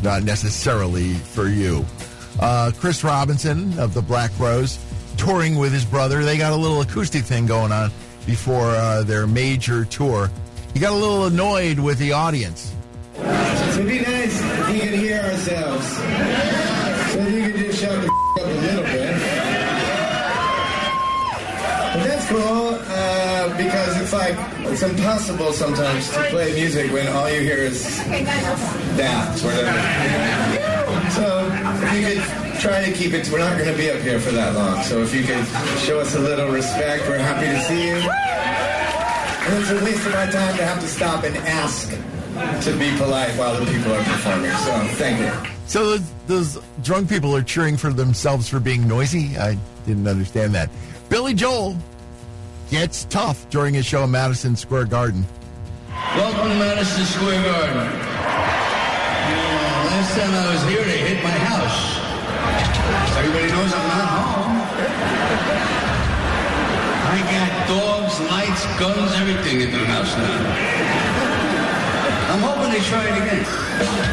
not necessarily for you. Chris Robinson of the Black Rose, touring with his brother. They got a little acoustic thing going on before their major tour. He got a little annoyed with the audience. It would be nice if you could hear ourselves. So if you could just shut the up a little bit. But that's cool, because it's impossible sometimes to play music when all you hear is that, sort of. So if you could try to keep it, we're not going to be up here for that long. So if you could show us a little respect, we're happy to see you. And it's a waste of our time to have to stop and ask to be polite while the people are performing. So thank you. So those drunk people are cheering for themselves for being noisy? I didn't understand that. Billy Joel gets tough during his show at Madison Square Garden. Welcome to Madison Square Garden. Last time I was here, they hit my house. Everybody knows I'm not home. I got dogs, lights, guns, everything in the house now. I'm hoping they try it again.